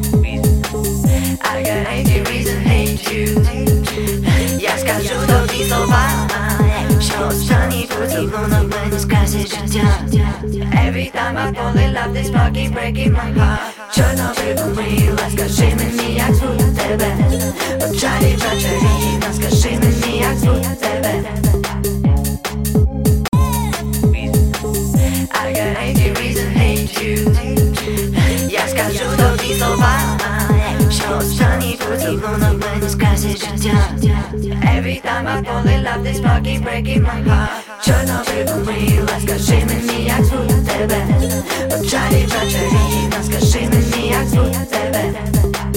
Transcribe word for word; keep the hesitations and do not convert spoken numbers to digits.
I got eighty reasons hate you. Я скажу, долгие слова, что станет пути, но на мне скрасит життя. Every time I fall in love, this fucking breaking my heart. Чорнобриву мрію, скажи мені, як звуть тебе. Очалі ввечері, скажи мені, як звуть тебе. I got eighty reasons hate you. Я скажу довгі слова, що станет пути, но на мене скрасить життя. Every time I fall in love, this fucking breaking my heart. Чорнобриву мрію, скажи мені, як звуть тебе. Очалі ввечері, скажи мені, як звуть тебе.